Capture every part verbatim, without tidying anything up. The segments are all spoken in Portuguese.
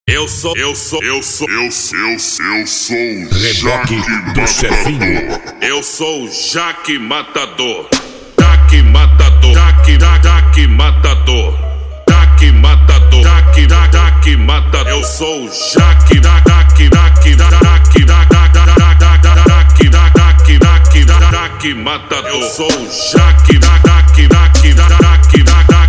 Eu sou, eu sou, eu sou, Eu, eu, eu sou o Reboque Jaque do chefinho. eu sou o Jaque Matador. Jaque Matador, Jaque, Jaque, Jaque Matador. Jaque Matador, Jaque, Jaque, Jaque Matador. Eu sou o Jaque, Jaque, Jaque, Jaque, Jaque, Jaque, Jaque, Jaque, Jaque, Jaque Matador. Eu sou o Jaque, Jaque, Jaque, Jaque, Jaque,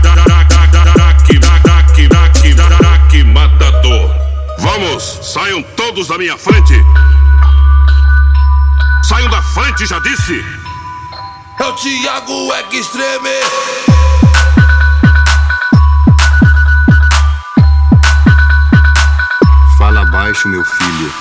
Jaque, Jaque, Jaque Matador. Vamos, saiam todos da minha frente. Saiam da frente, já disse. É o Thiago Extreme. Fala baixo, meu filho.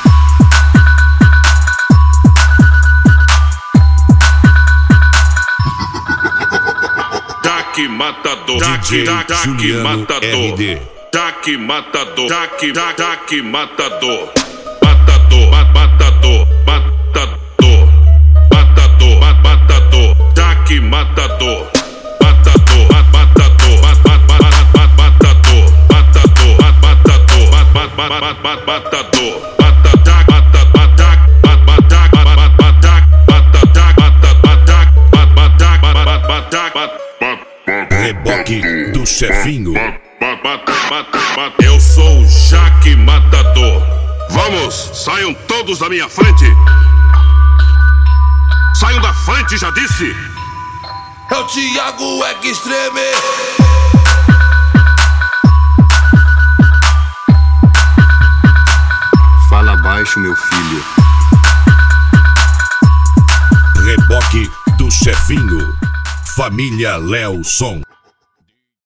Jaque Matador, D J Jaque, Jaque Juliano Matador. R D. Jaque Matador, Jaque, Jaque, Jaque Matador. Matador, ma- matador, matador, matador, ma- matador, Jaque Matador. Matador, ma- matador, ma- ma- ma- ma- ma- matador, matador, ma- matador, ma- ma- ma- ma- ma- matador, mata- Jaque, mata- ma- Jaque, ma- ma- Jaque, ma- ma- ma- Jaque, mata- Jaque, mata- ma- Jaque, ma- ma- Jaque, ma- ma- ma- Jaque, ma- Reboque do chefinho. Mata, mata, mata. Eu sou o Jaque Matador. Vamos, saiam todos da minha frente. Saiam da frente, já disse. É o Thiago Extreme. Fala baixo, meu filho. Reboque do chefinho. Família Léo Som.